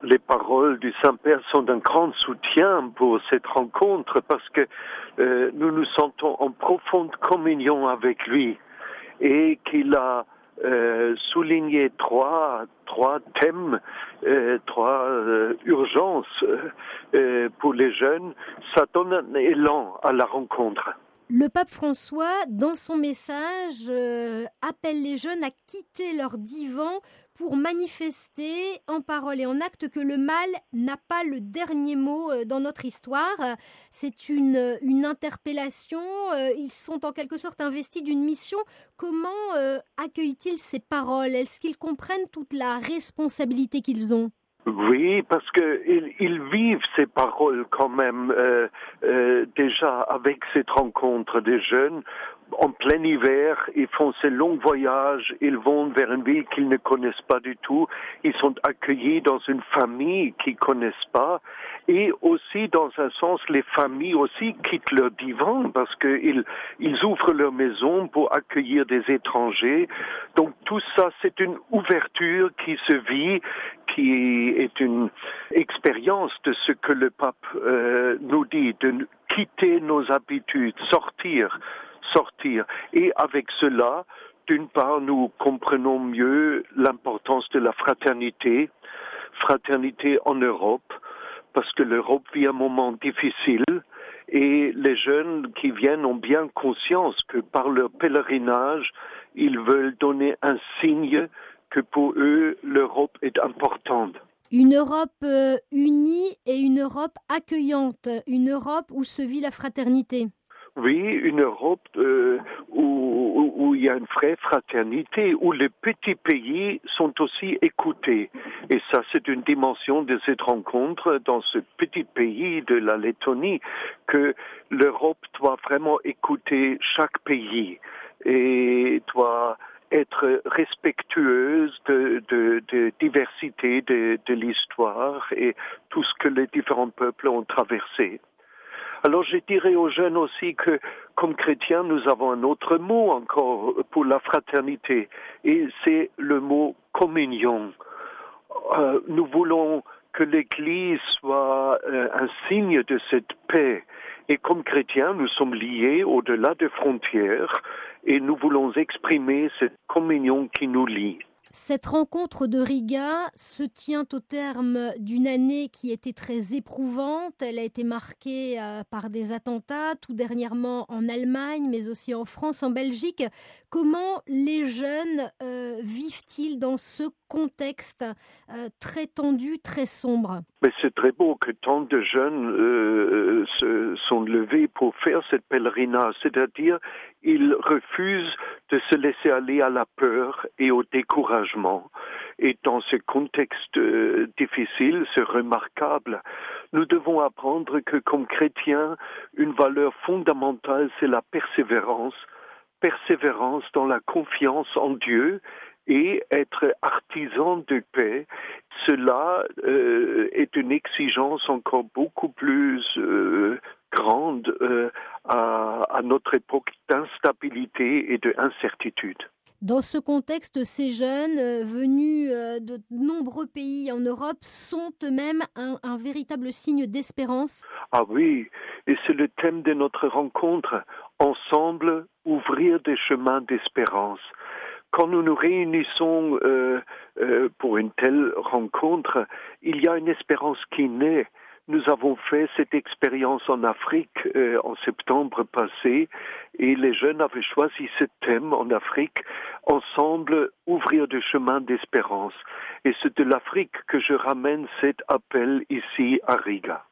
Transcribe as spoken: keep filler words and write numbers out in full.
les paroles du Saint-Père sont d'un grand soutien pour cette rencontre parce que euh, nous nous sentons en profonde communion avec lui et qu'il a euh, souligné trois, trois thèmes, euh, trois euh, urgences euh, pour les jeunes. Ça donne un élan à la rencontre. Le pape François, dans son message, euh, appelle les jeunes à quitter leur divan pour manifester en parole et en acte que le mal n'a pas le dernier mot dans notre histoire. C'est une, une interpellation, euh, ils sont en quelque sorte investis d'une mission. Comment euh, accueillent-ils ces paroles? Est-ce qu'ils comprennent toute la responsabilité qu'ils ont? Oui, parce que ils, ils vivent ces paroles quand même euh, euh, déjà avec cette rencontre des jeunes. En plein hiver, ils font ces longs voyages, ils vont vers une ville qu'ils ne connaissent pas du tout, ils sont accueillis dans une famille qu'ils connaissent pas, et aussi dans un sens, les familles aussi quittent leur divan parce qu'ils ils ouvrent leur maison pour accueillir des étrangers. Donc tout ça, c'est une ouverture qui se vit, qui est une expérience de ce que le pape euh, nous dit, de quitter nos habitudes, sortir, sortir. Et avec cela, d'une part, nous comprenons mieux l'importance de la fraternité, fraternité en Europe, parce que l'Europe vit un moment difficile et les jeunes qui viennent ont bien conscience que par leur pèlerinage, ils veulent donner un signe que pour eux, l'Europe est importante. Une Europe euh, unie et une Europe accueillante, une Europe où se vit la fraternité. Oui, une Europe euh, où, où, où il y a une vraie fraternité, où les petits pays sont aussi écoutés. Et ça, c'est une dimension de cette rencontre dans ce petit pays de la Lettonie, que l'Europe doit vraiment écouter chaque pays et doit être respectueuse de, de, de diversité de, de l'histoire et tout ce que les différents peuples ont traversé. Alors je dirais aux jeunes aussi que, comme chrétiens, nous avons un autre mot encore pour la fraternité, et c'est le mot communion. Euh, nous voulons que l'Église soit euh, un signe de cette paix. Et comme chrétiens, nous sommes liés au-delà des frontières, et nous voulons exprimer cette communion qui nous lie. Cette rencontre de Riga se tient au terme d'une année qui était très éprouvante. Elle a été marquée euh, par des attentats, tout dernièrement en Allemagne, mais aussi en France, en Belgique. Comment les jeunes euh, vivent-ils dans ce contexte euh, très tendu, très sombre? Mais c'est très beau que tant de jeunes euh, se sont levés pour faire cette pèlerinage, c'est-à-dire ils refusent de se laisser aller à la peur et au découragement. Et dans ce contexte euh, difficile, c'est remarquable. Nous devons apprendre que comme chrétiens, une valeur fondamentale, c'est la persévérance. Persévérance dans la confiance en Dieu et être artisan de paix. Cela euh, est une exigence encore beaucoup plus euh, grande euh, à, à notre époque d'instabilité et d'incertitude. Dans ce contexte, ces jeunes euh, venus euh, de nombreux pays en Europe sont eux-mêmes un, un véritable signe d'espérance. Ah oui, et c'est le thème de notre rencontre. Ensemble, ouvrir des chemins d'espérance. Quand nous nous réunissons euh, euh, pour une telle rencontre, il y a une espérance qui naît. Nous avons fait cette expérience en Afrique euh, en septembre passé et les jeunes avaient choisi ce thème en Afrique, ensemble ouvrir des chemins d'espérance. Et c'est de l'Afrique que je ramène cet appel ici à Riga.